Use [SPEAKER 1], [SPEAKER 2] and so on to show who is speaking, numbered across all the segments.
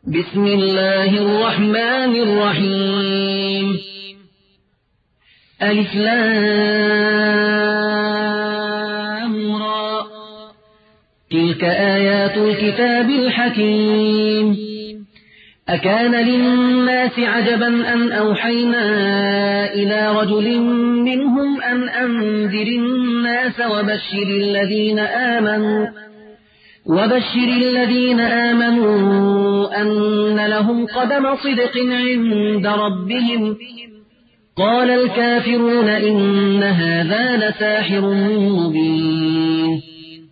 [SPEAKER 1] بسم الله الرحمن الرحيم ألف لام را تلك آيات الكتاب الحكيم أكان للناس عجبا أن أوحينا إلى رجل منهم أن أنذر الناس وبشر الذين آمنوا أن لهم قدم صدق عند ربهم قال الكافرون إن هذا لساحر مبين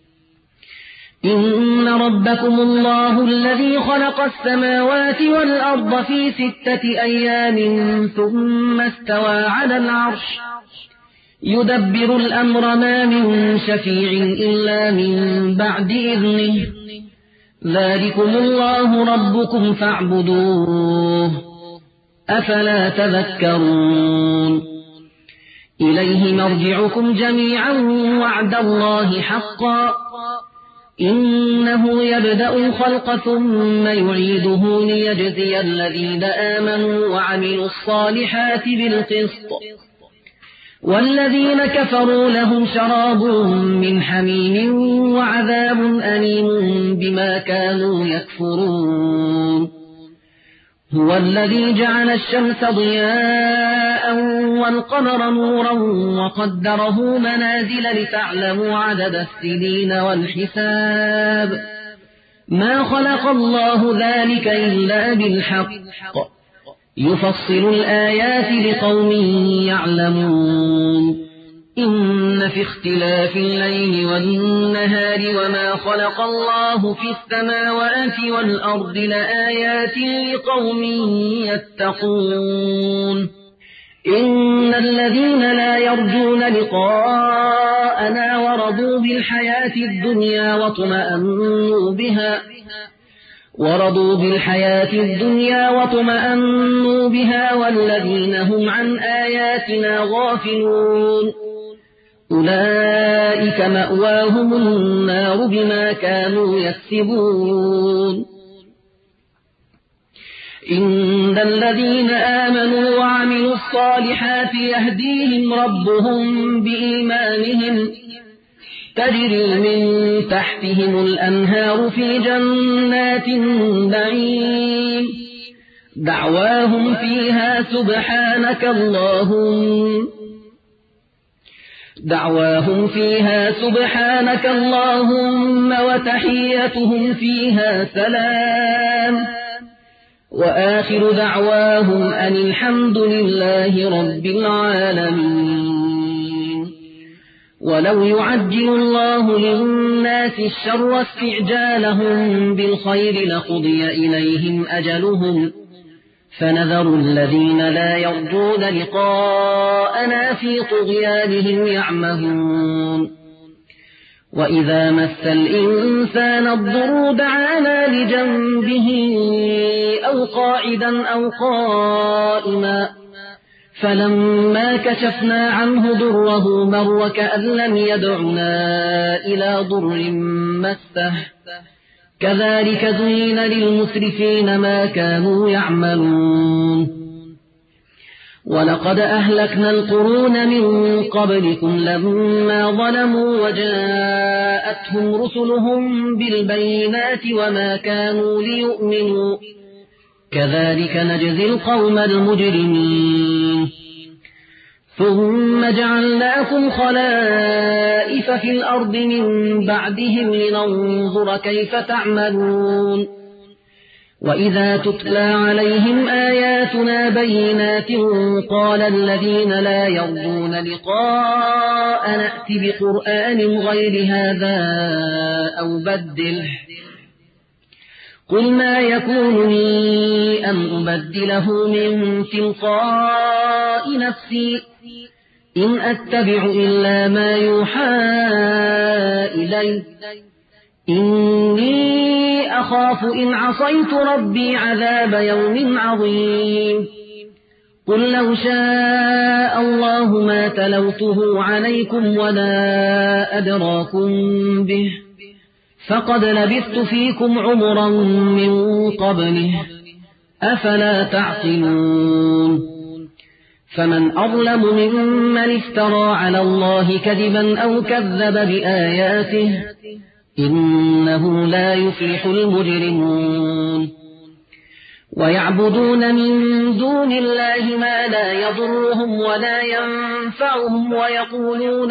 [SPEAKER 1] إن ربكم الله الذي خلق السماوات والأرض في 6 أيام ثم استوى على العرش يدبر الأمر ما من شفيع إلا من بعد إذنه ذلكم الله ربكم فاعبدوه أفلا تذكرون إليه مرجعكم جميعا وعد الله حقا إنه يبدأ الخلق ثم يعيده ليجزي الذين آمنوا وعملوا الصالحات بالقسط والذين كفروا لهم شراب من حميم وعذاب أليم بما كانوا يكفرون هو الذي جعل الشمس ضياء والقمر نورا وقدره منازل لتعلموا عدد السنين والحساب ما خلق الله ذلك إلا بالحق يفصل الآيات لقوم يعلمون إن في اختلاف الليل والنهار وما خلق الله في السماوات والأرض لآيات لقوم يتقون إن الذين لا يرجون لقاءنا ورضوا بالحياة الدنيا وطمأنوا بها والذين هم عن آياتنا غافلون أولئك مأواهم النار بما كانوا يكسبون إن الذين آمنوا وعملوا الصالحات يهديهم ربهم بإيمانهم تجري من تحتهم الأنهار في جنات النعيم دعواهم فيها سبحانك اللهم وتحيتهم فيها سلام وآخر دعواهم أن الحمد لله رب العالمين ولو يعجل الله للناس الشر استعجالهم بالخير لقضي إليهم أجلهم فنذر الذين لا يرجون لقاءنا في طغيانهم يعمهون وإذا مس الإنسان الضر دعانا لجنبه أو قاعدا أو قائما فلما كشفنا عنه ضره مر كأن لم يدعنا إلى ضر مسه كذلك زين للمسرفين ما كانوا يعملون ولقد أهلكنا القرون من قبلكم لما ظلموا وجاءتهم رسلهم بالبينات وما كانوا ليؤمنوا كذلك نجزي القوم المجرمين ثم جعلناكم خلائف في الأرض من بعدهم لننظر كيف تعملون وإذا تتلى عليهم آياتنا بينات قال الذين لا يرجون لقاء نأت بقرآن غير هذا أو بدله قل ما يكون لي أن أبدله من تلقاء نفسي إن أتبع إلا ما يوحى إلي إني أخاف إن عصيت ربي عذاب يوم عظيم قل لو شاء الله ما تلوته عليكم ولا أدراكم به فقد لبثت فيكم عمرا من قبله أفلا تعقلون فمن أظلم ممن افترى على الله كذبا أو كذب بآياته إنه لا يفلح المجرمون ويعبدون من دون الله ما لا يضرهم ولا ينفعهم ويقولون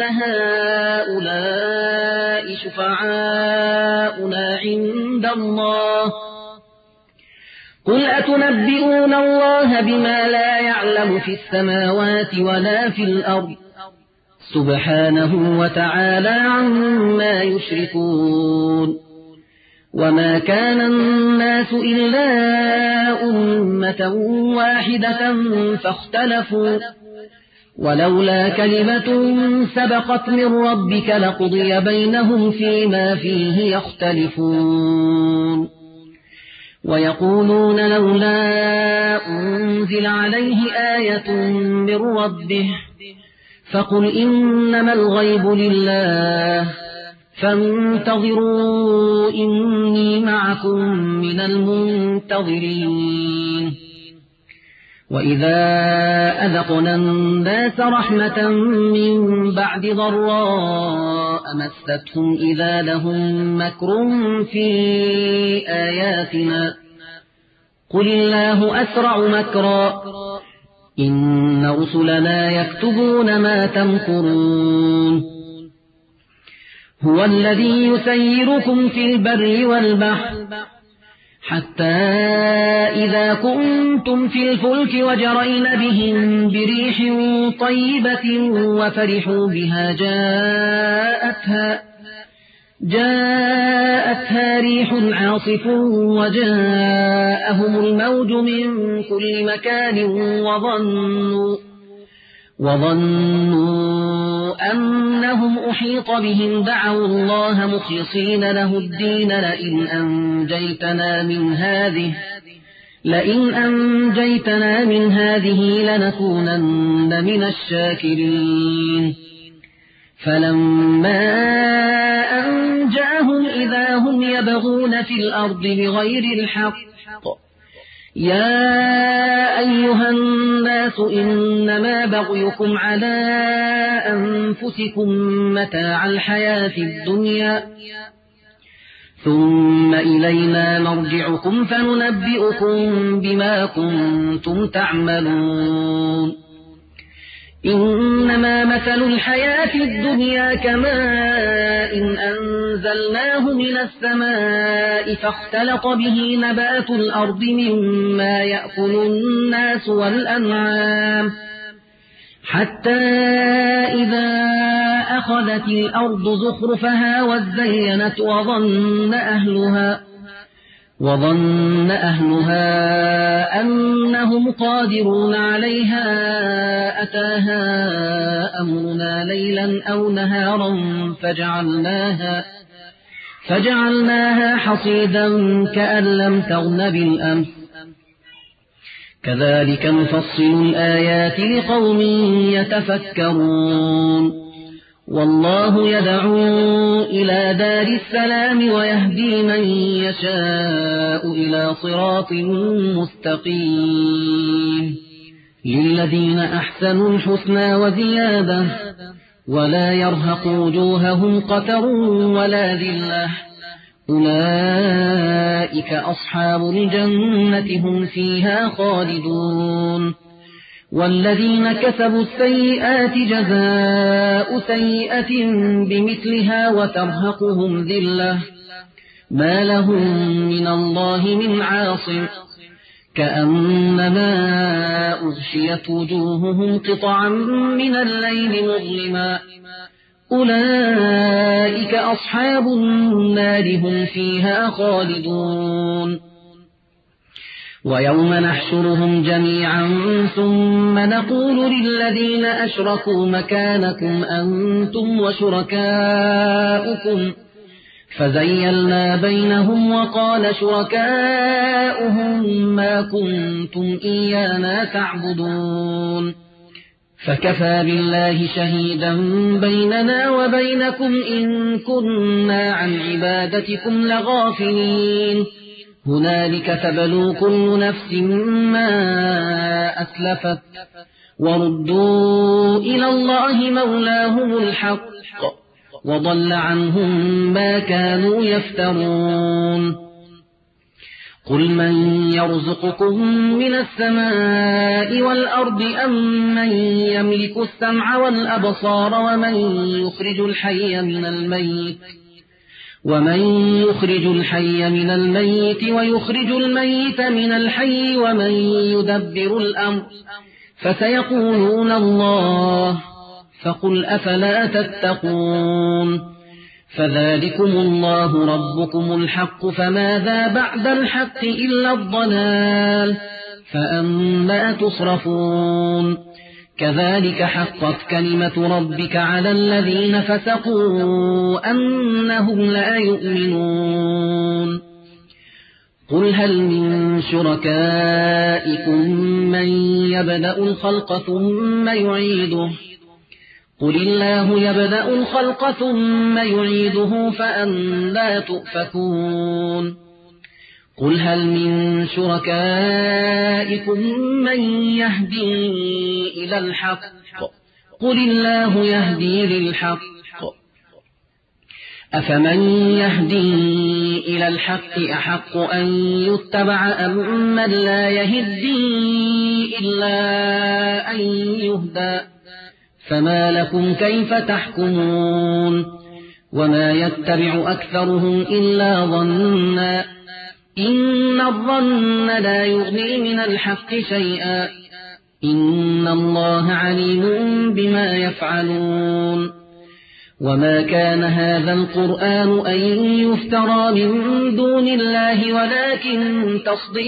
[SPEAKER 1] هؤلاء شفعاؤنا عند الله قل أتنبئون الله بما لا يعلم في السماوات ولا في الأرض سبحانه وتعالى عما يشركون وما كان الناس إلا أمة واحدة فاختلفوا ولولا كلمة سبقت من ربك لقضي بينهم فيما فيه يختلفون ويقولون لولا أنزل عليه آية من ربه فقل إنما الغيب لله فانتظروا إني معكم من المنتظرين وإذا أذقنا الناس رحمة من بعد ضراء مستهم إذا لهم مكر في آياتنا قل الله أسرع مكرا إن رسلنا يكتبون ما تمكرون هو الذي يسيركم في البر والبحر حتى إذا كنتم في الفلك وجرين بهم بريح طيبة وفرحوا بها جاءتها ريح عاصف وجاءهم الموج من كل مكان وظنوا أنهم أحيط بهم دعوا الله مخلصين له الدين لئن أنجيتنا من هذه لنكونن من الشاكرين فلما أنجاهم إذا هم يبغون في الأرض بغير الحق يا أيها الناس إنما بغيكم على أنفسكم متاع الحياة الدنيا ثم إلينا مرجعكم فننبئكم بما كنتم تعملون إنما مثل الحياة الدنيا كماء أنزلناه من السماء فاختلط به نبات الأرض مما يأكل الناس والأنعام حتى إذا أخذت الأرض زخرفها وزينت وظن أهلها أنهم قادرون عليها أتاها أمرنا ليلا أو نهارا فجعلناها حصيدا كأن لم تغن بالأمس كذلك نفصل الآيات لقوم يتفكرون والله يدعو إلى دار السلام ويهدي من يشاء إلى صراط مستقيم للذين أحسنوا الحسنى وزيادة ولا يرهق وجوههم قتر ولا ذلة أولئك أصحاب الجنة هم فيها خالدون والذين كسبوا السيئات جزاء سيئة بمثلها وترهقهم ذلة ما لهم من الله من عاصم كأنما أغشيت وجوههم قطعا من الليل مظلما أولئك أصحاب النار هم فيها خالدون ويوم نحشرهم جميعا ثم نقول للذين أشركوا مكانكم أنتم وشركاؤكم فزيلنا بينهم وقال شركاؤهم ما كنتم إيانا تعبدون فكفى بالله شهيدا بيننا وبينكم إن كنا عن عبادتكم لغافلين هنالك تبلو كل نفس ما أسلفت وردوا إلى الله مولاهم الحق وضل عنهم ما كانوا يفترون قل من يرزقكم من السماء والأرض أم من يملك السمع والأبصار ومن يخرج الحي من الميت ويخرج الميت من الحي ومن يدبر الأمر فسيقولون الله فقل أفلا تتقون فذلكم الله ربكم الحق فماذا بعد الحق إلا الضلال فأما تصرفون كذلك حقت كلمة ربك على الذين فسقوا أنهم لا يؤمنون قل هل من شركائكم من يبدأ الخلق ثم يعيده قل الله يبدأ الخلق ثم يعيده فأنى تؤفكون قل هل من شركائكم من يهدي إلى الحق قل الله يهدي للحق أفمن يهدي إلى الحق أحق أن يتبع أم من لا يهدي إلا أن يهدى فما لكم كيف تحكمون وما يتبع أكثرهم إلا ظنا إن الظن لا يغني من الحق شيئا إن الله عليم بما يفعلون وما كان هذا القرآن أن يفترى من دون الله ولكن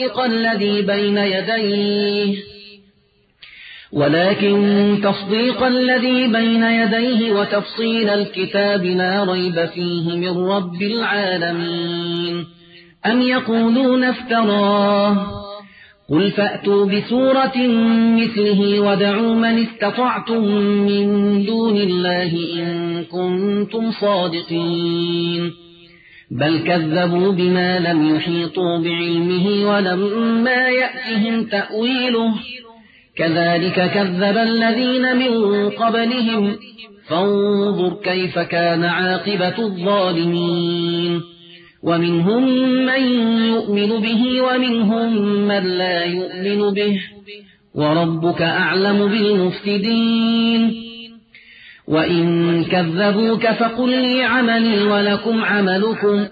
[SPEAKER 1] تصديق الذي بين يديه وتفصيل الكتاب لا ريب فيه من رب العالمين أم يقولون افتراه قل فأتوا بسورة مثله ودعوا من استطعتم من دون الله إن كنتم صادقين بل كذبوا بما لم يحيطوا بعلمه ولما يأتهم تأويله كذلك كذب الذين من قبلهم فانظر كيف كان عاقبة الظالمين ومنهم من يؤمن به ومنهم من لا يؤمن به وربك أعلم بالمفسدين وإن كذبوك فقل لي عملي ولكم عملكم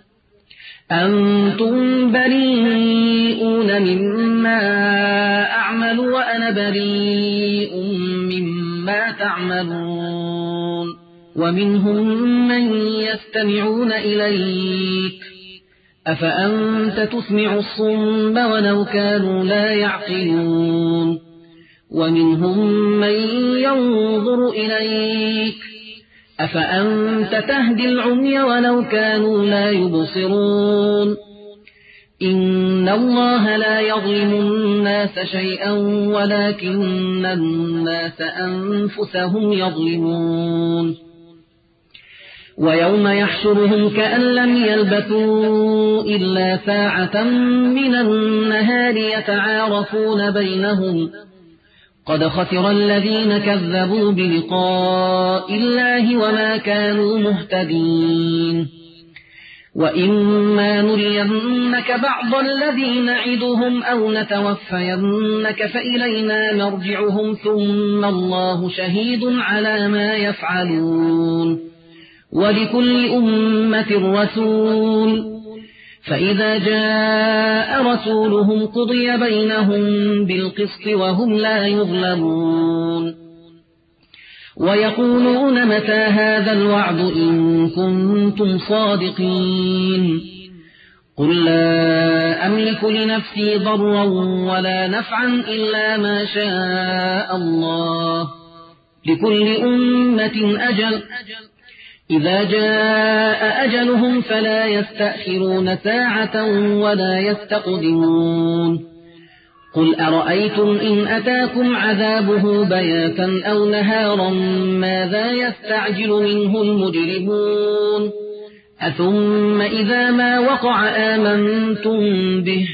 [SPEAKER 1] أنتم بريئون مما أعمل وأنا بريء مما تعملون ومنهم من يستمعون إليك أفأنت تسمع الصم ولو كانوا لا يعقلون ومنهم من ينظر إليك أفأنت تهدي العمي ولو كانوا لا يبصرون إن الله لا يظلم الناس شيئا ولكن الناس أنفسهم يظلمون ويوم يحشرهم كأن لم يلبثوا إلا ساعة من النهار يتعارفون بينهم قد خسر الذين كذبوا بلقاء الله وما كانوا مهتدين وإما نرينك بعض الذي نعدهم أو نتوفينك فإلينا مرجعهم ثم الله شهيد على ما يفعلون ولكل أمة رسول فإذا جاء رسولهم قضي بينهم بالقسط وهم لا يظلمون ويقولون متى هذا الوعد إن كنتم صادقين قل لا أملك لنفسي ضرا ولا نفعا إلا ما شاء الله لكل أمة أجل إذا جاء أجلهم فلا يستأخرون ساعة ولا يستقدمون قل أرأيتم إن أتاكم عذابه بياتا أو نهارا ماذا يستعجل منه المجرمون أثم إذا ما وقع آمنتم به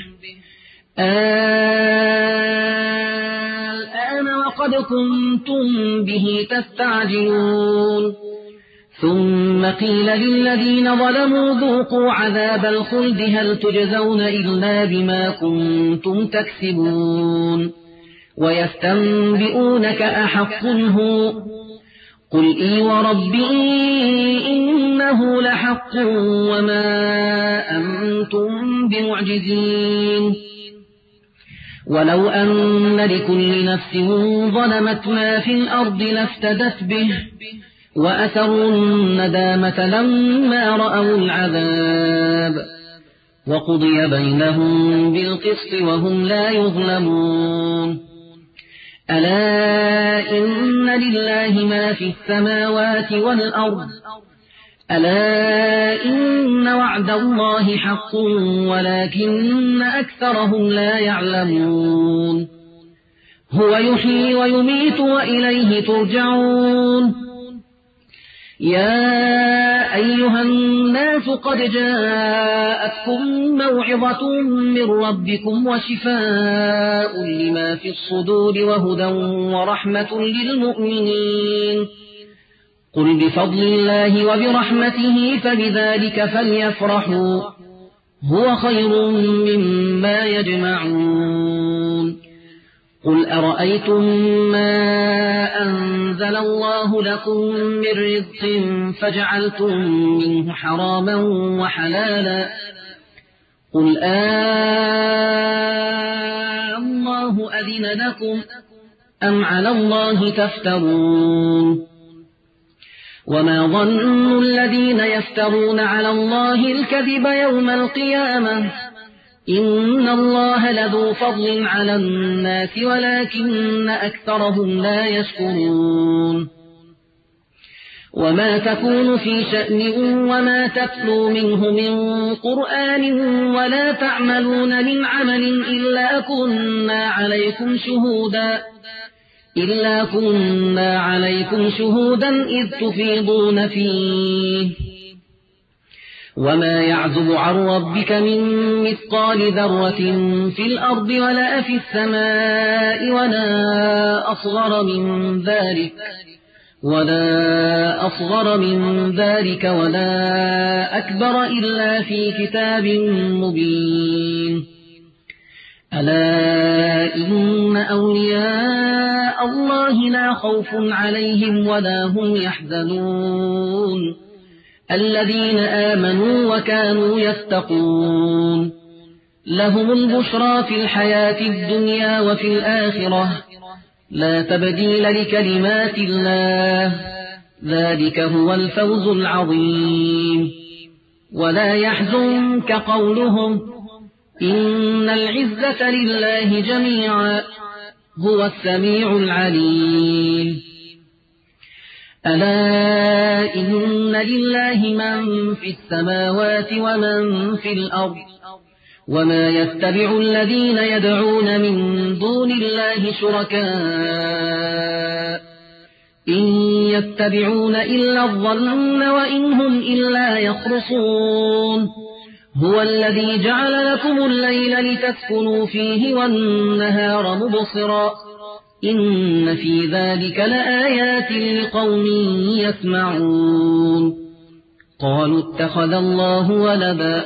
[SPEAKER 1] الآن وقد كنتم به تستعجلون ثم قيل للذين ظلموا ذوقوا عذاب الخلد هل تجزون إلا بما كنتم تكسبون ويستنبئونك أحق هو قل إي وربي إنه لحق وما أنتم بمعجزين ولو أن لكل نفس ظلمت ما في الأرض لافتدت به وأسروا الندامة لما رأوا العذاب وقضي بينهم بالقسط وهم لا يظلمون ألا إن لله ما في السماوات والأرض ألا إن وعد الله حق ولكن أكثرهم لا يعلمون هو يحيي ويميت وإليه ترجعون يا أيها الناس قد جاءتكم موعظة من ربكم وشفاء لما في الصدور وهدى ورحمة للمؤمنين قل بفضل الله وبرحمته فبذلك فليفرحوا هو خير مما يجمعون قل أرأيتم ما أنزل الله لكم من رزق فجعلتم منه حراما وحلالا قل الله أذن لكم أم على الله تفترون وما ظن الذين يفترون على الله الكذب يوم القيامة إن الله لذو فضل على الناس ولكن أكثرهم لا يشكرون وما تكون في شأن وما تتلو منه من قرآن ولا تعملون من عمل إلا كنا عليكم شهودا إذ تفيضون فيه وما يعزب عن ربك من مثقال ذرة في الأرض ولا في السماء ولا أصغر من ذلك ولا أكبر إلا في كتاب مبين ألا إن أولياء الله لا خوف عليهم ولا هم يحزنون الذين آمنوا وكانوا يتقون لهم البشرى في الحياة الدنيا وفي الآخرة لا تبديل لكلمات الله ذلك هو الفوز العظيم ولا يحزنك قولهم إن العزة لله جميعا هو السميع العليم ألا إن لله من في السماوات ومن في الأرض وما يتبع الذين يدعون من دون الله شركاء إن يتبعون إلا الظن وإن هم إلا يخرصون هو الذي جعل لكم الليل لتسكنوا فيه والنهار مبصرا إن في ذلك لآيات لقوم يسمعون قالوا اتخذ الله ولدا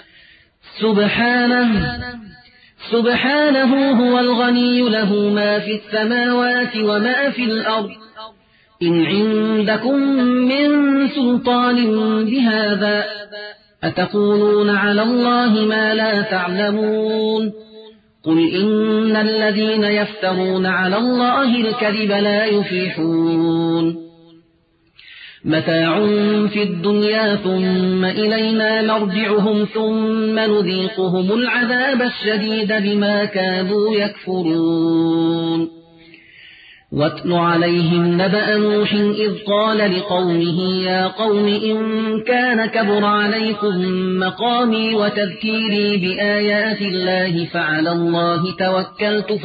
[SPEAKER 1] سبحانه هو الغني له ما في السماوات وما في الأرض إن عندكم من سلطان بهذا أتقولون على الله ما لا تعلمون قل إن الذين يفترون على الله الكذب لا يفلحون متاع في الدنيا ثم إلينا مرجعهم ثم نذيقهم العذاب الشديد بما كانوا يكفرون واتل عليهم نبأ نوح إذ قال لقومه يا قوم إن كان كبر عليكم مقامي وتذكيري بآيات الله فعلى الله توكلت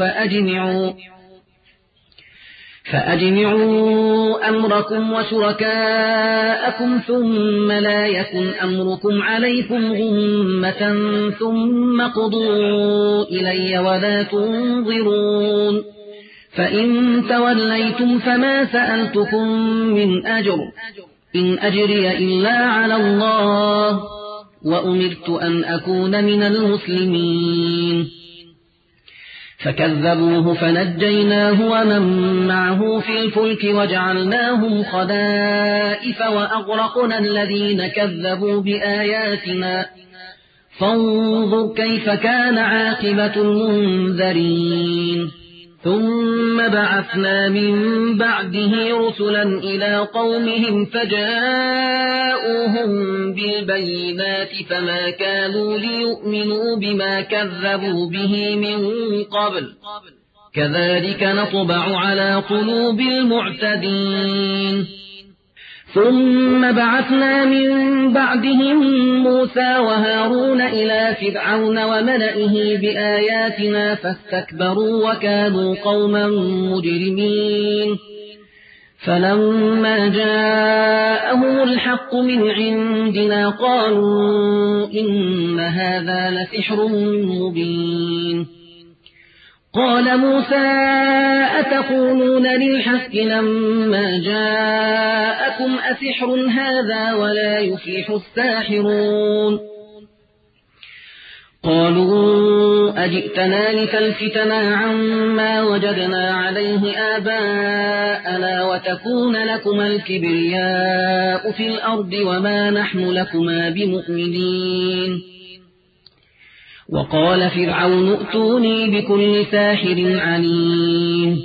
[SPEAKER 1] فأجمعوا أمركم وشركاءكم ثم لا يكن أمركم عليكم غمة ثم قضوا إلي ولا تنظرون فإن توليتم فما سألتكم من أجر إن أجري إلا على الله وأمرت أن أكون من المسلمين فكذبوه فنجيناه ومن معه في الفلك وجعلناهم خلائف وأغرقنا الذين كذبوا بآياتنا فانظر كيف كان عاقبة المنذرين ثم بعثنا من بعده رسلا إلى قومهم فجاءوهم بالبينات فما كانوا ليؤمنوا بما كذبوا به من قبل كذلك نطبع على قلوب المعتدين ثم بعثنا من بعدهم موسى وهارون إلى فرعون وملئه بآياتنا فاستكبروا وكانوا قوما مجرمين فلما جاءهم الحق من عندنا قالوا إن هذا لسحر مبين قال موسى أتقولون للحق لما جاءكم أسحر هذا ولا يفلح الساحرون قالوا أجئتنا لتلفتنا عما وجدنا عليه آباءنا وتكون لكما الكبرياء في الأرض وما نحن لكما بمؤمنين وقال فرعون ائتوني بكل ساحر عليم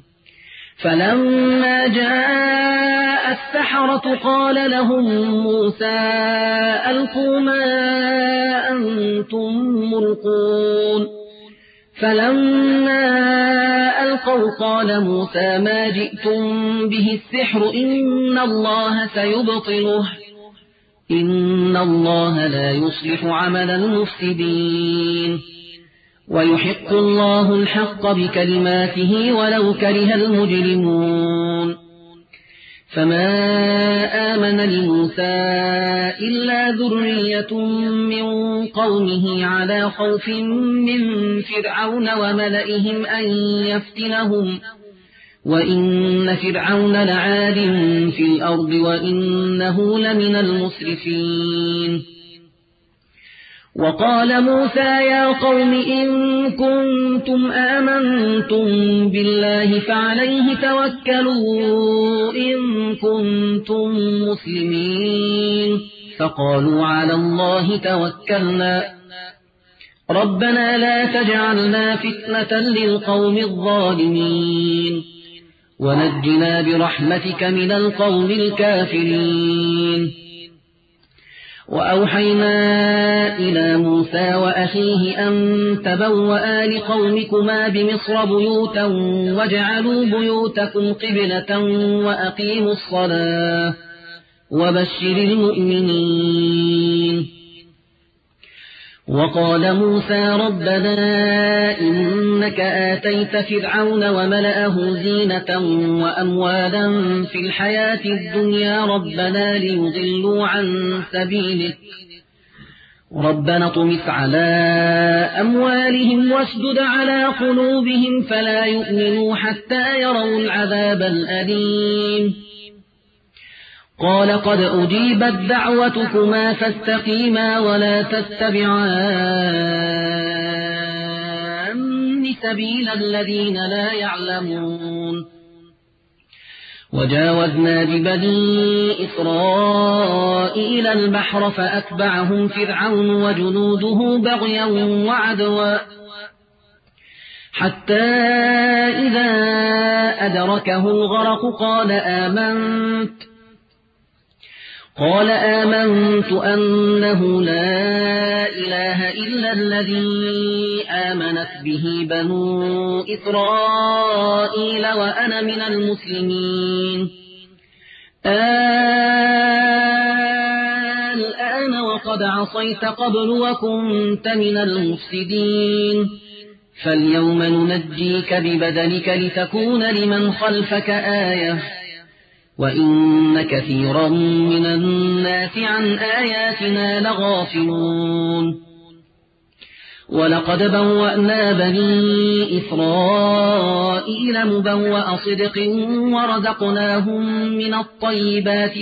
[SPEAKER 1] فلما جاء السحرة قال لهم موسى ألقوا ما أنتم ملقون فلما ألقوا قال موسى ما جئتم به السحر إن الله سيبطله إن الله لا يصلح عمل المفسدين ويحق الله الحق بكلماته ولو كره المجرمون فما آمن لموسى إلا ذرية من قومه على خوف من فرعون وملئهم أن يفتنهم وإن فرعون لعال في الأرض وإنه لمن المسرفين وقال موسى يا قوم إن كنتم آمنتم بالله فعليه توكلوا إن كنتم مسلمين فقالوا على الله توكلنا ربنا لا تجعلنا فتنة للقوم الظالمين ونجنا برحمتك من القوم الكافرين وأوحينا إلى موسى وأخيه أن تبوأ لقومكما بمصر بيوتا واجعلوا بيوتكم قبلة وأقيموا الصلاة وبشر المؤمنين وقال موسى ربنا إنك آتيت فرعون وملأه زينة وأموالا في الحياة الدنيا ربنا ليضلوا عن سبيلك ربنا اطمس على أموالهم واشدد على قلوبهم فلا يؤمنوا حتى يروا العذاب الأليم قال قد أجيبت دعوتكما فاستقيما ولا تتبعان سبيل الذين لا يعلمون وجاوزنا ببني إسرائيل البحر فأتبعهم فرعون وجنوده بغيا وعدوا حتى إذا أدركه الغرق قال آمنت أنه لا إله إلا الذي آمنت به بنو إسرائيل وأنا من المسلمين. الآن وقد عصيت قبل وكنت من المفسدين، فاليوم ننجيك ببدنك لتكون لمن خلفك آية، وإن كثيرا من الناس عن آياتنا لغافلون. ولقد بوأنا بني إسرائيل مبوأ صدق ورزقناهم من الطيبات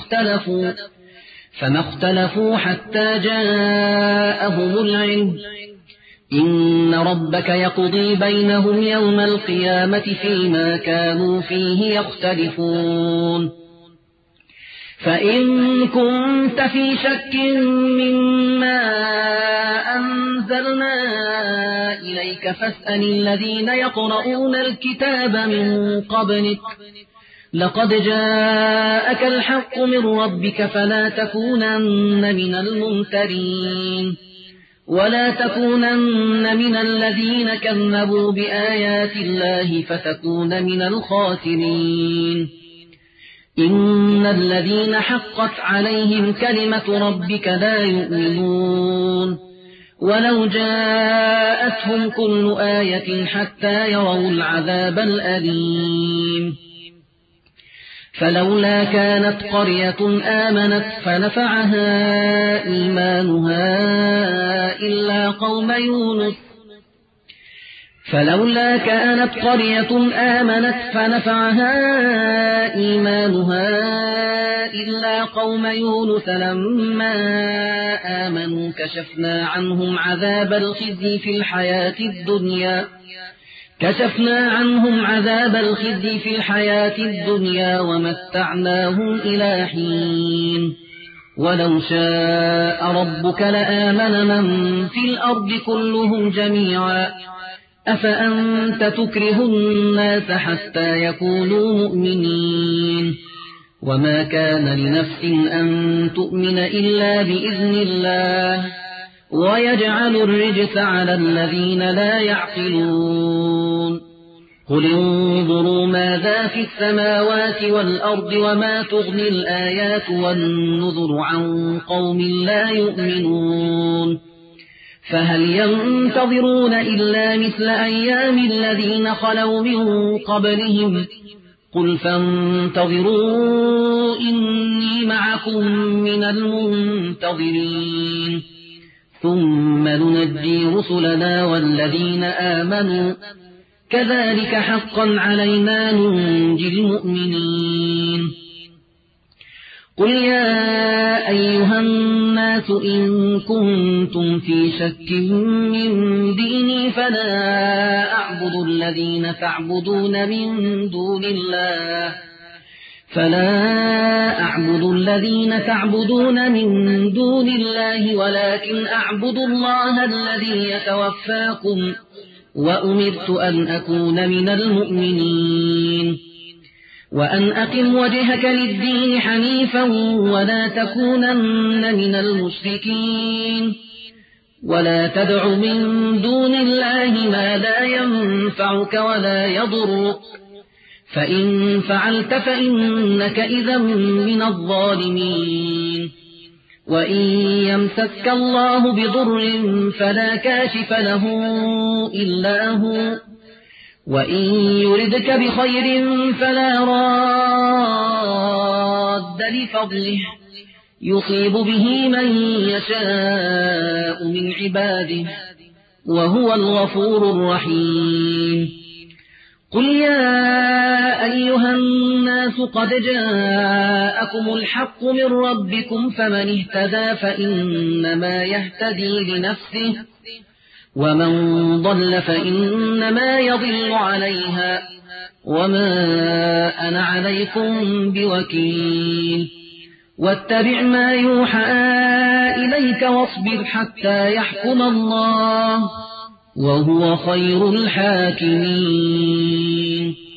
[SPEAKER 1] فما اختلفوا حتى جاءهم العلم. إن ربك يقضي بينهم يوم القيامة فيما كانوا فيه يختلفون. فإن كنت في شك مما أنزلنا إليك فاسأل الذين يقرؤون الكتاب من قبلك، لقد جاءك الحق من ربك فلا تكونن من الممترين، ولا تكونن من الذين كذبوا بآيات الله فتكون من الخاسرين. إن الذين حقت عليهم كلمة ربك لا يؤمنون، ولو جاءتهم كل آية حتى يروا العذاب الأليم. فلولا كانت قرية آمنت فنفعها إيمانها إلا قوم يونس لما آمنوا كشفنا عنهم عذاب الخزي في الحياة الدنيا ومتعناهم إلى حين. ولو شاء ربك لآمن من في الأرض كلهم جميعا، أفأنت تكره الناس حتى يكونوا مؤمنين؟ وما كان لنفس أن تؤمن إلا بإذن الله، ويجعل الرجس على الذين لا يعقلون. قل انظروا ماذا في السماوات والأرض وما تغني الآيات والنذر عن قوم لا يؤمنون. فهل ينتظرون إلا مثل أيام الذين خلوا من قبلهم؟ قل فانتظروا إني معكم من المنتظرين. ثم ننجي رسلنا والذين آمنوا، كذلك حقا علينا ننجي المؤمنين. قل يا أيها الناس إن كنتم في شك من ديني فلا أعبد الذين تعبدون من دون الله ولكن أعبد الله الذي يتوفاكم، وأمرت أن أكون من المؤمنين. وأن أقم وجهك للدين حنيفا ولا تكونن من المشركين، ولا تدع من دون الله ما لا ينفعك ولا يضرك، فإن فعلت فإنك إذا من الظالمين. وإن يمسك الله بضر فلا كاشف له إلا هو، وإن يردك بخير فلا راد لفضله، يصيب به من يشاء من عباده، وهو الغفور الرحيم. قل يا أيها الناس قد جاءكم الحق من ربكم، فمن اهتدى فإنما يهتدي لنفسه، ومن ضل فإنما يضل عليها، وما أنا عليكم بوكيل. واتبع ما يوحى إليك واصبر حتى يحكم الله، وهو خير الحاكمين.